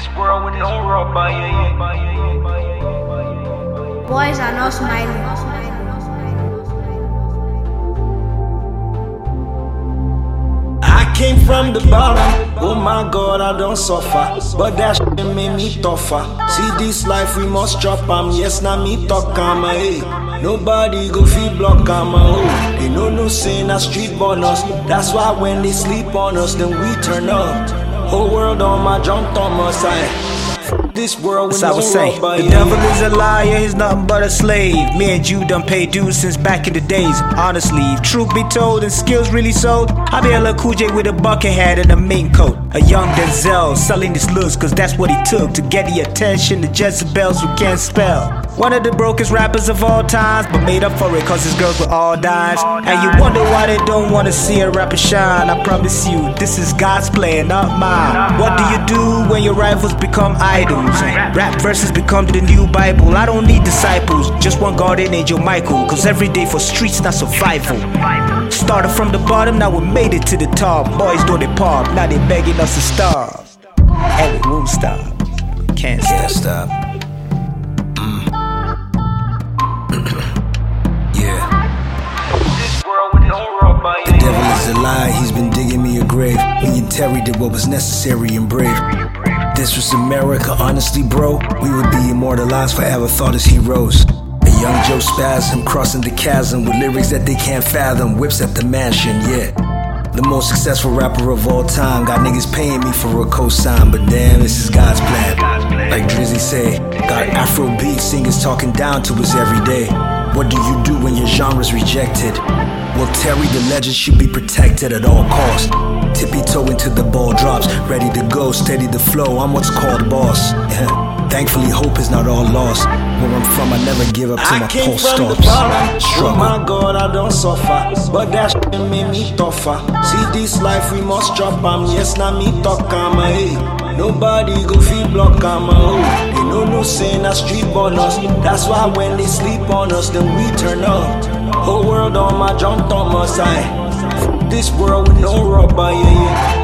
world with no rubber, yeah. Boys are not smiling. I came from the bottom, oh my God, I don't suffer. But that shit made me tougher. See this life we must chop yes, now me talk hey. Nobody go feel block oh. They know no sin, a street bonus. That's why when they sleep on us, then we turn up. Whole world on my John Thomas, this world with no rubber, the devil is a liar, he's nothing but a slave. Me and you done paid dues since back in the days. Honestly, if truth be told and skills really sold, I be a little Cool J with a bucket hat and a mink coat. A young Denzel selling his looks, cause that's what he took to get the attention of Jezebels who can't spell. One of the brokest rappers of all times, but made up for it cause his girls were all dimes. And you wonder why they don't wanna see a rapper shine. I promise you, this is God's plan, not mine. What do you do when your rivals become idols? Rap verses become the new Bible. I don't need disciples, just one guardian angel Michael. Cause every day for streets, not survival. Started from the bottom, now we made it to the top. Boys do their part, now they begging us to stop. And we won't stop, can't stop. The devil is a lie, he's been digging me a grave. Me and Terry did what was necessary and brave. This was America, honestly bro, we would be immortalized forever, thought as heroes. A young Joe Spasm crossing the chasm with lyrics that they can't fathom, whips at the mansion, yeah. The most successful rapper of all time, got niggas paying me for a cosign, but damn, this is God's plan. Like Drizzy say, got Afrobeat singers talking down to us every day. What do you do when your genre's rejected? Well, Terry the legend should be protected at all costs. Tippy toe into the ball drops, ready to go, steady the flow, I'm what's called boss. Thankfully hope is not all lost. Where I'm from, I never give up till my pulse stops. Oh my God, I don't suffer, but that shit made me tougher. See this life we must chop yes, now me talk hey. Nobody go feel block oh. They know no sin, a street bonus. That's why when they sleep on us, then we turn up. Whole world on my John Thomas, this world with no rubber, yeah.